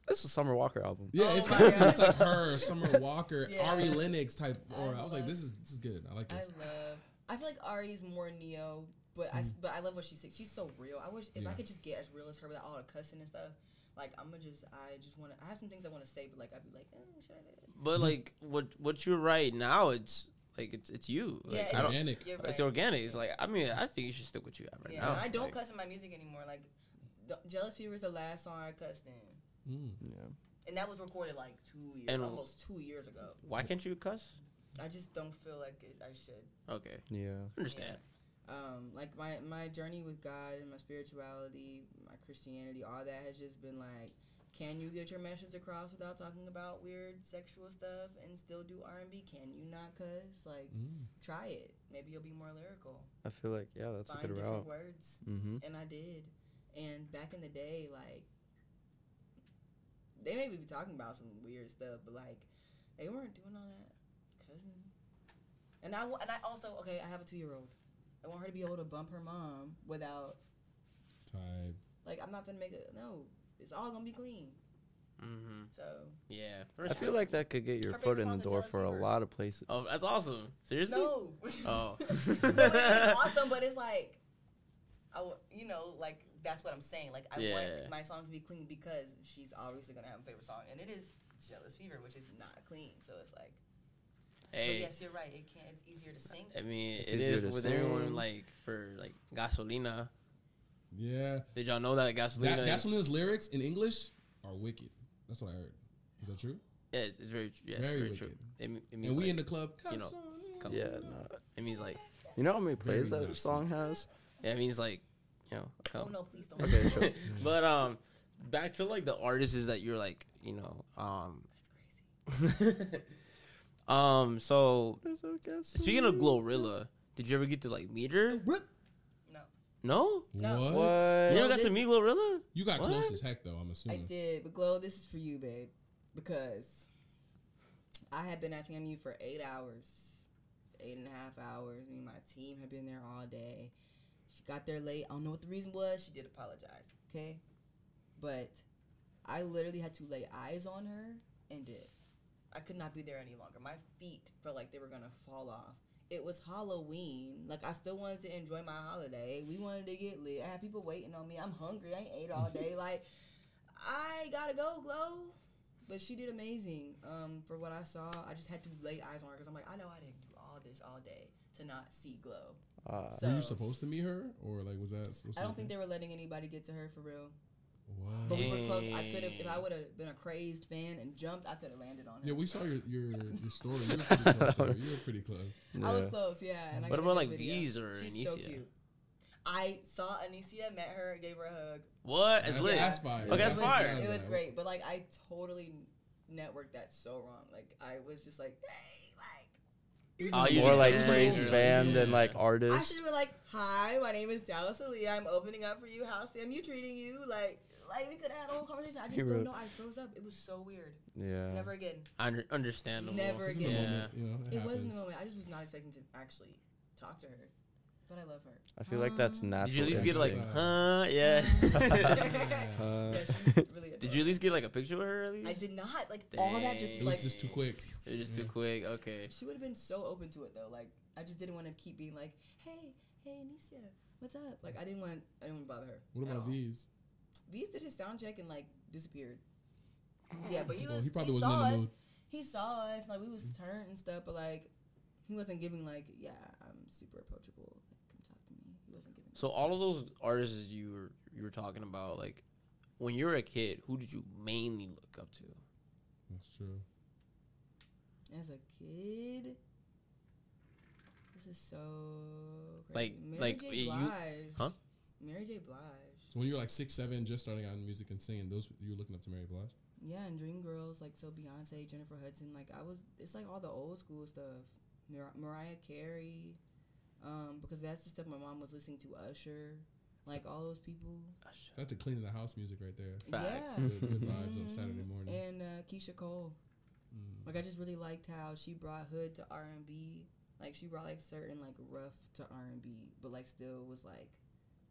S2: This is a Summer Walker album.
S1: Yeah,
S4: Oh
S1: it's
S4: my
S1: kind of,
S4: God.
S1: it's like her, Summer Walker,
S4: Yeah.
S1: Ari Lennox type.
S4: I
S1: Or I was like,
S4: love-
S1: this is this is good. I like
S4: I
S1: this.
S4: love. I feel like Ari's more neo, but I s- but I love what she sings. She's so real. I wish if
S1: Yeah.
S4: I could just get as real as her without all the cussing and stuff. Like I'm gonna just I just want to. I have some things I want to say, but like I'd be like, oh, should I? do it?
S3: But like what what you're right now, it's like it's it's you. Like,
S4: Yeah,
S1: It's
S3: I don't.
S1: organic.
S4: You're
S3: It's
S4: right.
S3: organic. It's like I mean, I think you should stick with you at right
S4: Yeah,
S3: now.
S4: and I don't
S3: Like,
S4: cuss in my music anymore. Like, the, "Jealous Fever" is the last song I cussed in,
S1: Mm.
S2: Yeah.
S4: and that was recorded like two years,
S3: And-
S4: almost two years ago.
S3: Why can't you cuss?
S4: I just don't feel like it, I should.
S3: Okay,
S2: Yeah.
S3: understand.
S4: Um, like my my journey with God and my spirituality, my Christianity, all that has just been like, can you get your message across without talking about weird sexual stuff and still do R and B? Can you not cuss? Like,
S1: Mm.
S4: try it. Maybe you'll be more lyrical.
S2: I feel like yeah, that's
S4: Find
S2: a good
S4: different
S2: route.
S4: words.
S2: Mm-hmm.
S4: And I did. And back in the day, like, they may be talking about some weird stuff, but like, they weren't doing all that cousin. And I wa- and I also okay, I have a two year old. I want her to be able to bump her mom without
S1: Type.
S4: like I'm not gonna make it. No, it's all gonna be clean.
S3: Mm-hmm.
S4: So
S3: Yeah.
S2: I feel like that could get your
S4: Her
S2: foot
S4: favorite
S2: in the
S4: song is
S2: door
S4: Jealous
S2: for a
S4: Fever.
S2: lot of places.
S3: Oh, that's awesome. Seriously?
S4: no.
S3: Oh.
S4: No, it's awesome, but it's like, I w- you know, like that's what I'm saying. Like I
S3: Yeah.
S4: want my song to be clean because she's obviously gonna have a favorite song, and it is "Jealous Fever," which is not clean. So it's like, but
S3: Hey.
S4: yes, you're right. It can not It's easier to sing.
S3: I mean,
S2: It's
S3: it
S2: easier
S3: is
S2: to
S3: with
S2: sing.
S3: everyone like for like Gasolina.
S1: Yeah.
S3: Did y'all know that Gasolina?
S1: That, that's
S3: is,
S1: when his lyrics in English are wicked. That's what I heard. Is that true?
S3: Yeah, it's, it's very, yeah, it's
S1: Very
S3: very,
S1: wicked.
S3: true. It, me- it means
S1: And we
S3: like,
S1: in the club.
S3: you know, come-
S2: Yeah, no.
S3: it means like,
S2: You know how many plays
S1: Very
S2: that
S1: nasty.
S2: song has?
S3: yeah, it means like, you know,
S4: Oh
S3: come.
S4: no, please don't.
S2: Okay, sure.
S3: But um, back to like the artists that you're like, you know, um,
S4: That's crazy.
S3: um. So
S2: There's a guess.
S3: speaking of Glorilla, did you ever get to like meet her?
S4: No,
S3: No,
S4: No.
S1: What?
S2: What?
S3: you never got
S4: this-
S3: to meet Glorilla.
S1: You got
S3: What?
S1: close as heck though. I'm
S4: I
S1: assuming.
S4: did. But Glow, this is for you, babe, because I had been at F A M U for eight hours, eight and a half hours. Me and my team had been there all day. She got there late. I don't know what the reason was. She did apologize, okay? But I literally had to lay eyes on her and did. I could not be there any longer. My feet felt like they were gonna fall off. It was Halloween. Like I still wanted to enjoy my holiday. We wanted to get lit. I had people waiting on me. I'm hungry. I ain't ate all day. Like I gotta go, Glow. But she did amazing. Um, for what I saw, I just had to lay eyes on her because I'm like, I know I didn't do all this all day to not see Glow.
S2: Uh,
S4: So
S1: Were you supposed to meet her, or like was that supposed to
S4: I
S1: be
S4: don't think
S1: a
S4: they were letting anybody get to her for real.
S1: Wow.
S4: But we were close. I could have, if I
S3: Dang.
S4: would have been a crazed fan and jumped, I could have landed on her.
S1: Yeah, we saw your your, your story. You were pretty close. to her. You were pretty close.
S4: I was
S2: yeah.
S4: close, yeah. And I
S3: What
S4: got a
S3: about,
S4: good
S3: like,
S4: video.
S3: V's or
S4: She's so
S3: Anicia?
S4: cute. I saw Anicia, met her, gave her a hug.
S3: What? It's
S1: That's-
S3: lit.
S1: That's fire.
S3: Okay, that's fire.
S1: fine,
S4: It was
S1: man.
S4: great, but like I totally networked that so wrong. Like I was just like, hey, like.
S3: Oh, you
S2: More
S3: just
S2: like
S3: fan,
S2: praised
S3: girl.
S2: fan than like
S1: Yeah.
S4: I
S2: artist.
S4: should have been like, hi, my name is Dallas Aaliyah. I'm opening up for you. How's fam you treating you? Like, like we could have had a whole conversation. I just
S2: You
S4: don't
S2: really-
S4: know. I froze up. It was so weird.
S2: Yeah.
S4: Never again.
S3: Under, understandable.
S4: Never
S1: It's in
S4: again.
S1: the
S3: Yeah.
S1: moment, you know, it,
S4: It wasn't
S1: happens.
S4: the moment. I just was not expecting to actually talk to her, but I love her.
S2: I feel like that's
S4: Um,
S2: natural.
S3: Did you at least get like,
S2: instinct.
S3: huh? Yeah.
S2: Uh,
S4: Yeah, she's really
S3: Did you at least get like a picture of her at least?
S4: I did not like all that. Just
S3: Dang.
S1: It
S4: was
S1: was
S4: like
S1: just too quick.
S3: It was just too
S1: Yeah.
S3: quick. Okay.
S4: she would have been so open to it though. Like I just didn't want to keep being like, hey, hey, Anicia, what's up? Like I didn't want, I didn't want to bother her.
S1: What
S4: at
S1: about
S4: all.
S1: V's?
S4: V's did his sound check and like disappeared. Yeah, but he
S1: Well,
S4: was.
S1: he probably
S4: he
S1: wasn't
S4: saw
S1: in the
S4: us.
S1: mood.
S4: He saw us. Like we was turned and stuff, but like he wasn't giving like, yeah, I'm super approachable. Like come talk to me. He wasn't giving.
S3: So all of those artists you were you were talking about, like when you were a kid, who did you mainly look up to?
S1: That's true.
S4: As a kid, this is so
S3: Like-
S4: crazy. Mary
S3: like,
S4: J.
S3: you-
S4: Blige.
S3: Huh?
S4: Mary J. Blige.
S1: So when you were like six, seven, just starting out in music and singing, those you were looking up to Mary Blige.
S4: Yeah, and Dreamgirls, like so Beyonce, Jennifer Hudson, like I was. It's like all the old school stuff. Mar- Mariah Carey, um, because that's the stuff my mom was listening to. Usher, like all those people.
S1: So that's the cleaning the house music right there.
S3: Facts.
S4: Yeah.
S1: Good, good vibes on
S4: Mhm.
S1: Saturday morning.
S4: And uh, Keisha Cole.
S1: Mm.
S4: Like I just really liked how she brought hood to R and B. Like she brought like certain like rough to R and B, but like still was like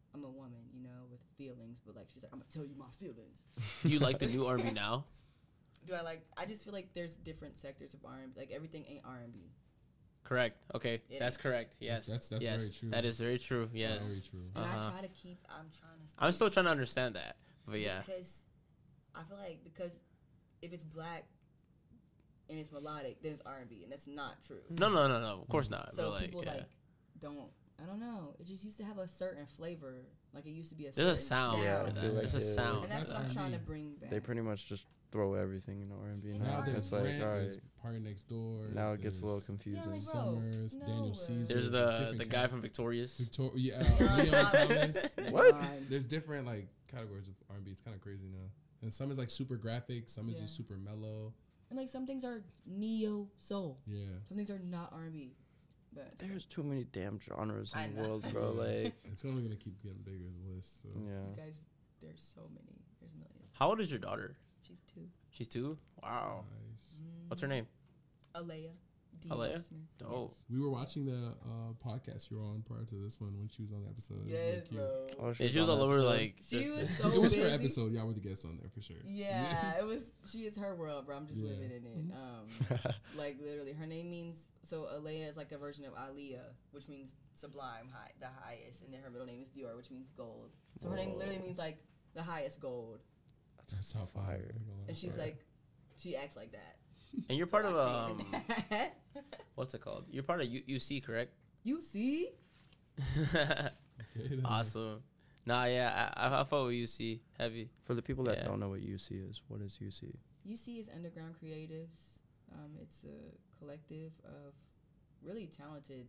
S4: I'm a woman, you know, with feelings, but like she's like, I'm gonna tell you my feelings.
S3: Do you like the new R and B now?
S4: Do I like? I just feel like there's different sectors of R and B. Like everything ain't R and B.
S3: Correct. Okay,
S4: It
S3: that's
S4: ain't.
S3: correct. Yes,
S1: That's- that's
S3: yes.
S1: very true.
S3: That is very true. Yes,
S1: Very true.
S4: And
S3: Uh-huh.
S4: I try to keep. I'm trying to.
S3: I'm
S4: stay-
S3: still trying to understand that, but yeah,
S4: Because I feel like because if it's black and it's melodic, then it's R and B, and that's not true.
S3: no, no, no, no. Of course not.
S4: So
S3: but like,
S4: people
S3: yeah.
S4: like don't. I don't know. It just used to have a certain flavor. Like it used to be a.
S3: There's a
S4: certain
S3: sound
S2: Yeah,
S3: for
S2: I
S3: that.
S2: feel like
S3: There's a
S2: it-
S3: sound.
S4: And that's
S3: for
S4: what I'm
S3: that.
S4: trying to bring back.
S2: They pretty much just throw everything in R and B
S4: It's
S2: now.
S1: Now there's
S2: It's like,
S1: Brent,
S2: all
S1: there's
S2: right,
S1: Party Next Door.
S2: now it gets a little
S1: there's
S2: confusing.
S4: like, bro,
S1: Summers,
S4: no,
S1: Daniel
S4: uh,
S1: Caesar.
S3: There's the
S1: different
S3: the guy
S1: cat-
S3: from Victorious.
S1: Victor- yeah, uh, Leon Thomas.
S2: What?
S4: Fine.
S1: There's different like categories of R and B. It's kind of crazy now. And some is like super graphic. Some is
S4: Yeah.
S1: just super mellow.
S4: And like some things are neo soul.
S1: Yeah.
S4: Some things are not R and B. But
S2: There's too many damn genres
S4: I
S2: in the
S4: know.
S2: world, bro. Like,
S1: It's only gonna keep getting bigger the list. So.
S2: yeah.
S4: you guys, there's so many. There's millions.
S3: How old is your daughter?
S4: She's two.
S3: She's two. Wow.
S1: Nice.
S3: What's her name?
S4: Alea. D.
S3: Alea?
S4: Smith.
S3: Dope.
S4: Yes.
S1: We were watching the uh, podcast you were on prior to this one when she was on the episode. It was really
S4: Yes,
S1: cute.
S4: bro.
S2: Oh,
S3: Yeah, she was
S2: on
S3: all over
S2: episode?
S3: like.
S4: She was so
S1: It was
S4: busy.
S1: her episode. Y'all were the guests on there for sure.
S4: Yeah, it was. She is her world, bro. I'm just
S1: Yeah.
S4: living in it. Um, like literally, her name means so. Alea is like a version of Aliyah, which means sublime, high, the highest, and then her middle name is Dior, which means gold. So her name literally means like the highest gold,
S1: That's how fire.
S2: Fire.
S1: I ain't gonna lie.
S4: and she's like, she acts like that.
S3: And you're part of
S4: So I
S3: um,
S4: created that.
S3: what's it called? You're part of U- UC, correct?
S4: You see?
S1: Okay, then.
S3: Awesome. Nah, yeah, I, I, I fuck with U C heavy.
S2: For the people that
S3: Yeah.
S2: don't know what U C is, what is U C?
S4: U C is Underground Creatives. Um, it's a collective of really talented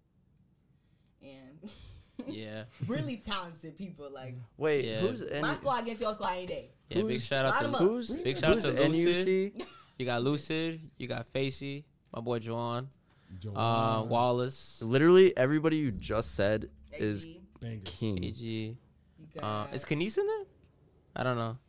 S4: and
S3: Yeah,
S4: really talented people. Like
S2: Wait,
S3: Yeah.
S2: who's
S4: my
S2: N-
S4: squad against your squad any day.
S3: yeah. Big
S2: Who's-
S3: shout out
S4: Line 'em
S3: to
S4: up.
S2: who's
S3: Big shout out
S2: who's
S3: to
S2: N U
S3: Lucid.
S2: C?
S3: You got Lucid. You got Facey. My boy Juwan. Uh,
S1: Joanne,
S3: Wallace.
S2: Literally everybody you just said is
S4: A G,
S1: bangers.
S2: king.
S3: A G.
S4: you
S3: Uh,
S4: got-
S3: is Kenise in there? I don't know.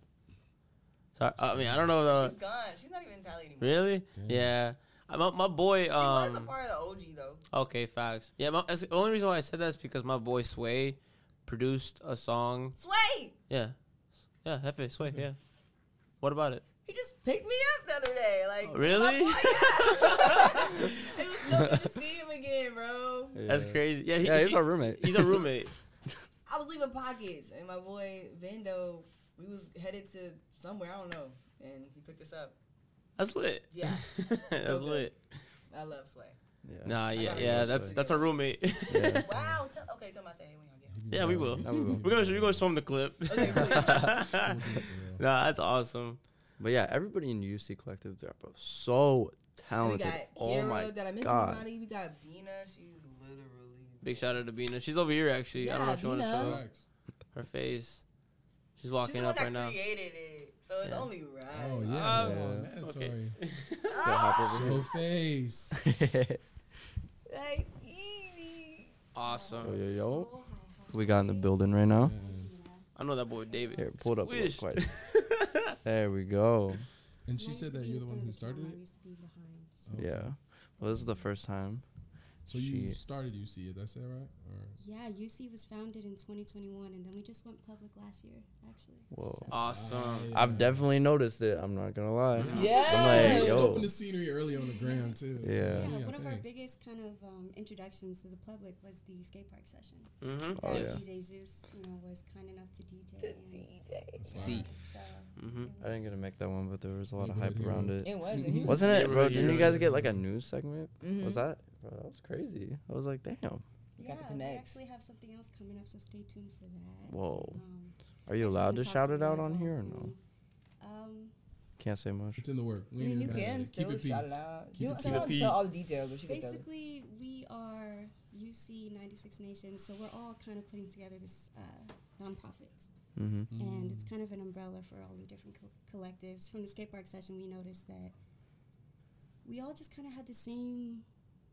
S3: Sorry, I mean, I don't know. though.
S4: she's gone. She's not even in Tally anymore.
S3: Really?
S1: Damn.
S3: Yeah. Uh, My, my boy.
S4: She was a
S3: Um.
S4: part of the O G though.
S3: Okay, facts. Yeah. My, that's the only reason why I said that is because my boy Sway produced a song.
S4: Sway,
S3: Yeah. Yeah. Hefe Sway. Yeah. What about it?
S4: he just picked me up the other day. Like
S3: Oh, really?
S4: my boy, yeah. It was so good to see him again, bro.
S3: That's
S2: Yeah.
S3: crazy. Yeah. He,
S2: Yeah, he's
S3: she-
S2: our roommate.
S3: He's a roommate.
S4: I was leaving pockets, and my boy Vendo, we was headed to somewhere I don't know, and he picked us up.
S3: That's lit.
S4: Yeah.
S3: That's
S4: So good.
S3: lit.
S4: I love Sway.
S2: Yeah.
S3: Nah. Yeah.
S4: gotta
S3: Yeah.
S4: go
S3: That's
S4: Sway.
S3: that's our roommate.
S2: Yeah.
S4: Wow. Tell, okay, tell him I say hey when y'all get home.
S3: Yeah, we will.
S2: Yeah, we will.
S3: We're gonna show, we're gonna show him the clip.
S4: Okay, please.
S3: Nah, that's awesome.
S2: But yeah, everybody in U C Collective, they're both so
S4: And we
S2: talented.
S4: got
S2: Oh
S4: Kira,
S2: my
S4: did I miss
S2: God.
S4: anybody? We got Bina. She's literally
S3: Big shout out to Bina. She's over here actually. I don't know
S4: Yeah,
S3: if you want to
S4: Bina.
S3: show
S1: Facts.
S3: her face. She's
S4: She's
S3: walking
S4: the one
S3: up
S4: that
S3: right now.
S4: created it, so it's
S3: Yeah.
S4: only right.
S1: Oh yeah,
S3: Ah,
S1: yeah.
S2: yeah.
S1: mandatory.
S3: Okay.
S2: Gotta hop over
S1: Show face.
S2: here.
S4: Like, easy.
S2: Yo,
S3: Awesome.
S2: yo, yo. We got in the building right now.
S1: Man.
S3: I know that boy David.
S2: Here, pull it up real
S3: Squish.
S2: quick. There we go.
S1: And she said that you're the one who started it.
S5: used to be behind. so-
S1: Okay.
S2: Yeah. Well, this is the first time.
S1: So you
S2: She-
S1: started U C, that's it, right? Or
S5: Yeah, U C was founded in twenty twenty-one, and then we just went public last year, actually.
S2: Whoa.
S5: So-
S3: Awesome.
S2: I've definitely noticed it. I'm not gonna lie.
S4: Yeah.
S2: I'm
S1: I
S2: like,
S1: was
S2: yo.
S1: scoping the scenery early on the gram too.
S2: Yeah.
S5: Yeah,
S1: I
S5: one of our
S1: think.
S5: biggest kind of um, introductions to the public was the skate park session.
S3: Mm-hmm.
S2: Oh,
S5: that
S2: yeah.
S5: D J Zeus, you know, was kind enough to D J.
S4: To
S5: and,
S4: D J.
S1: That's
S3: See.
S1: fire.
S5: So
S3: Mm-hmm.
S5: it
S2: I didn't get to
S5: was-
S2: make that one, but there was a lot of
S1: Neighborhood
S2: hype around
S1: hero.
S2: it.
S4: It was. Mm-hmm.
S2: Wasn't it, bro?
S3: Neighborhood
S2: Didn't you guys
S1: heroes.
S2: get like a news segment?
S4: Mm-hmm.
S2: Was that? Bro, that was crazy. I was like, damn.
S4: You
S5: Yeah,
S4: got the
S5: we
S4: connects.
S5: actually have something else coming up, so stay tuned for that.
S2: Whoa.
S5: Um,
S2: Are you
S5: actually
S2: allowed
S5: gonna
S2: to
S5: talk
S2: shout
S5: you
S2: it out
S5: guys
S2: on
S5: all
S2: here or
S5: soon.
S2: no?
S5: Um,
S2: Can't say much.
S1: It's in the work.
S4: I mean, you can still
S1: Keep it
S4: shout
S1: peaked.
S4: it out.
S1: Keep
S4: You
S1: it
S4: don't
S3: Keep it
S4: tell,
S3: peaked.
S4: tell all the details, but she can tell it.
S5: basically, we are U C ninety-six Nation, so we're all kind of putting together this uh, nonprofit.
S2: Mm-hmm.
S5: And it's kind of an umbrella for all the different co- collectives. From the skate park session, we noticed that we all just kind of had the same.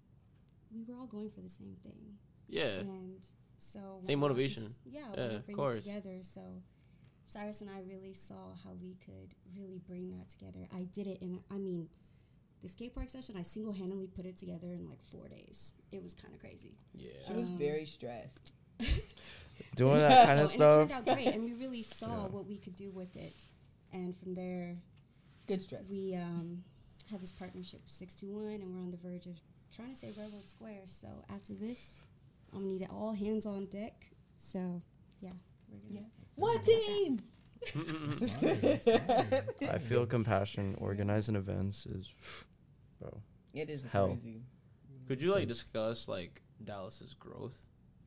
S5: We were all going for the same thing,
S3: Yeah.
S5: and so why
S3: Same
S5: not
S3: motivation.
S5: just- yeah, why
S3: Yeah,
S5: not
S3: of
S5: bring
S3: course.
S5: it together. So Cyrus and I really saw how we could really bring that together. I did it in. I mean, the skate park session. I single-handedly put it together in like four days. It was kind of crazy.
S3: Yeah.
S4: She was
S5: Um,
S4: very stressed.
S2: doing that kind
S5: No,
S2: of
S5: and
S2: stuff.
S5: it turned out great, and we really saw
S2: Yeah.
S5: what we could do with it. And from there,
S4: Good stress.
S5: we um, have this partnership with six two one, and we're on the verge of trying to save Railroad Square. So after this, I'm gonna need it all hands on deck. So yeah, we're gonna.
S4: Yeah. What team?
S1: That's fire, that's fire.
S2: I feel compassion. Organizing events is, bro.
S4: It is
S2: Hell.
S4: crazy.
S3: Could you like discuss like Dallas's growth,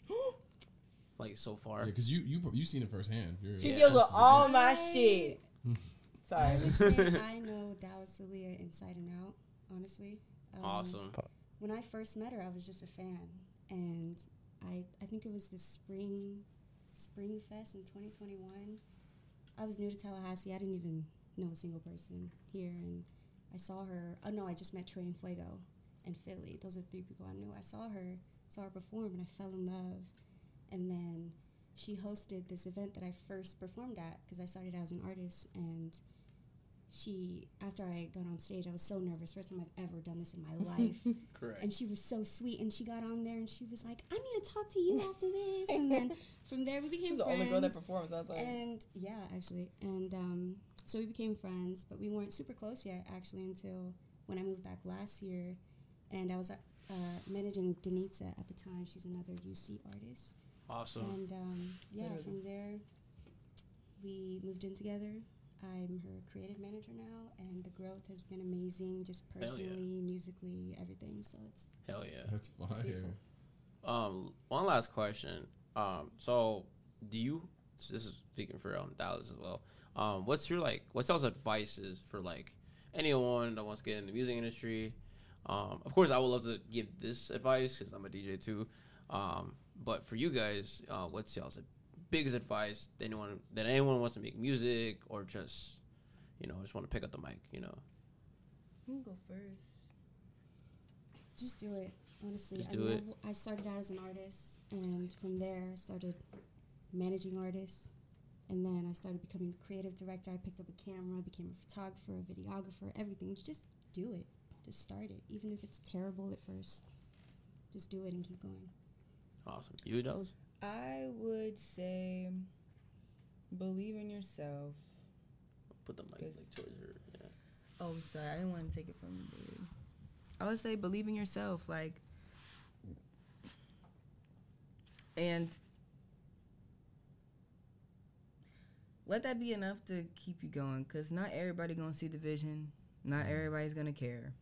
S3: like so far?
S1: Yeah, because you you you seen it firsthand. You're,
S4: She
S3: Yeah.
S4: deals with
S1: this is a
S4: all
S1: good-
S4: my
S5: I-
S4: shit.
S5: I
S4: Sorry.
S5: would say I know Dallas Aaliyah inside and out. Honestly. Um,
S3: Awesome.
S5: When I first met her, I was just a fan, and I I think it was the spring Spring Fest in twenty twenty-one. I was new to Tallahassee. I didn't even know a single person here, and I saw her. Oh no, I just met Trey and Fuego and Philly. Those are three people I knew. I saw her, saw her perform, and I fell in love. And then she hosted this event that I first performed at because I started out as an artist, and she, after I got on stage, I was so nervous. First time I've ever done this in my life.
S3: Correct.
S5: And she was so sweet, and she got on there, and she was like, I need to talk to you after this. And then from there, we became
S4: She's the
S5: friends.
S4: only girl that performs outside.
S5: And yeah, actually. And um, so we became friends, but we weren't super close yet, actually, until when I moved back last year. And I was uh, managing Denitza at the time. She's another U C artist.
S3: Awesome.
S5: And um, yeah,
S4: Literally.
S5: from there, we moved in together. I'm her creative manager now, and the growth has been amazing, just
S3: Hell yeah.
S5: personally, musically, everything. So it's
S3: Hell yeah.
S1: That's fire.
S5: beautiful.
S3: Um, one last question. Um, so do you? So this is speaking for um Dallas as well. Um, what's your like? What's y'all's advices for like anyone that wants to get in the music industry? Um, of course, I would love to give this advice because I'm a D J too. Um, but for you guys, uh, what's y'all's biggest advice that anyone that anyone wants to make music or just you know just want to pick up the mic? You know,
S4: You can go first.
S5: just do it. Honestly,
S3: Just
S5: I
S3: do it.
S5: love- I started out as an artist, and from there, I started managing artists, and then I started becoming a creative director. I picked up a camera, became a photographer, a videographer, everything. Just do it. Just start it, even if it's terrible at first. Just do it and keep going.
S3: awesome. You Dallas?
S4: I would say believe in yourself.
S3: Put the mic
S4: Yes.
S3: like towards her. Yeah.
S4: Oh, I'm sorry. I didn't want to take it from you, baby. I would say believe in yourself. Like, and let that be enough to keep you going, because not everybody going to see the vision. Not everybody's going to care.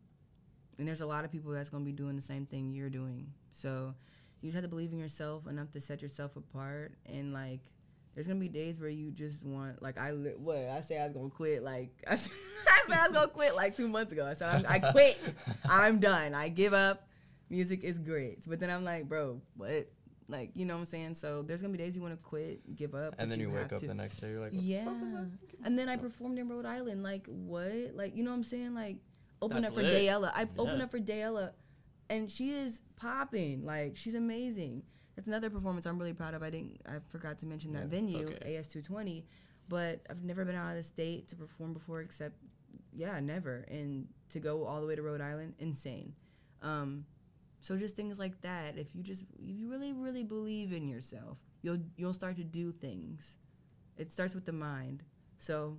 S4: And there's a lot of people that's going to be doing the same thing you're doing. So you just have to believe in yourself enough to set yourself apart. And, like, there's going to be days where you just want, like, I, li- what, I say I was going to quit, like, I said I, said I was going to quit, like, two months ago. I said, I'm, I quit. I'm done. I give up. Music is great. But then I'm like, bro, what? Like, you know what I'm saying? So there's going to be days you want to quit, give up.
S2: And
S4: but
S2: then you,
S4: have
S2: wake up
S4: to.
S2: the next day, you're like, what the
S4: Yeah.
S2: fuck was that?
S4: And then I performed in Rhode Island. Like, what? Like, you know what I'm saying? Like, open
S3: That's
S4: up for
S3: lit.
S4: Dayella. I opened
S3: Yeah.
S4: up for Dayella, and she is popping. Like, she's amazing. That's another performance I'm really proud of. I didn't, I forgot to mention that
S2: Yeah,
S4: venue,
S3: okay.
S4: A S two twenty. But I've never been out of the state to perform before, except, yeah, never. And to go all the way to Rhode Island, insane. Um, so just things like that. If you just, if you really, really believe in yourself, you'll you'll start to do things. It starts with the mind. So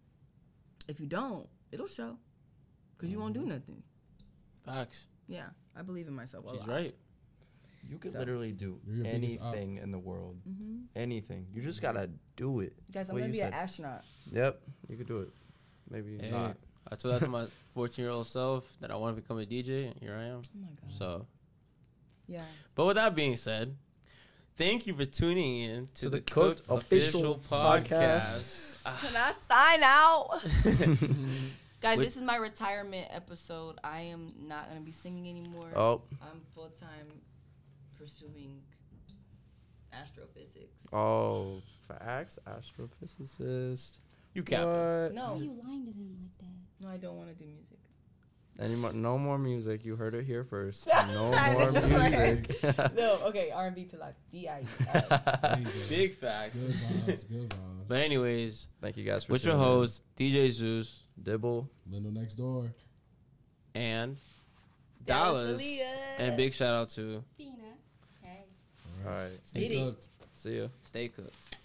S4: if you don't, it'll show, because you won't do nothing.
S3: Facts.
S4: Yeah, I believe in myself a
S3: She's
S4: lot.
S3: right.
S2: You could
S4: So-
S2: literally do
S1: You're your biggest op.
S2: anything in the world.
S4: Mm-hmm.
S2: Anything. You just gotta do it.
S4: Guys, I'm
S2: What
S4: gonna
S2: you
S4: be
S2: said.
S4: an astronaut.
S2: Yep, you could do it. Maybe
S3: Hey,
S2: not.
S3: I told that to my fourteen-year-old self that I want to become a D J, and here I am.
S4: Oh my god.
S3: So,
S4: Yeah.
S3: but with that being said, thank you for tuning in to,
S2: To
S3: the,
S2: the
S3: Cooked,
S2: Cooked
S3: Official,
S2: Official
S3: Podcast. Ah,
S4: Can I sign out? Guys,
S3: With-
S4: this is my retirement episode. I am not gonna be singing anymore.
S2: Oh,
S4: I'm full time pursuing astrophysics.
S2: oh, facts. Astrophysicist.
S3: you cap.
S2: What?
S5: Why are
S4: No,
S5: you lying to them like that?
S4: no, I don't want to do music.
S2: Any mo- no more music. You heard it here first. No
S4: I
S2: more
S4: know,
S2: music.
S4: No, okay, R and B to like D I E.
S1: There you go.
S3: Big facts.
S1: Good vibes, good vibes.
S3: But anyways,
S2: Thank you guys for
S3: with your
S2: tuning in.
S3: host D J Zeus
S2: Dibble.
S1: Lindo next door.
S3: and Dallas,
S4: Aaliyah.
S3: and big shout out to
S5: Bina. Hey.
S1: All
S2: All
S1: right.
S2: right.
S1: Stay
S4: Diddy.
S1: cooked.
S2: Stay See you.
S3: Stay cooked.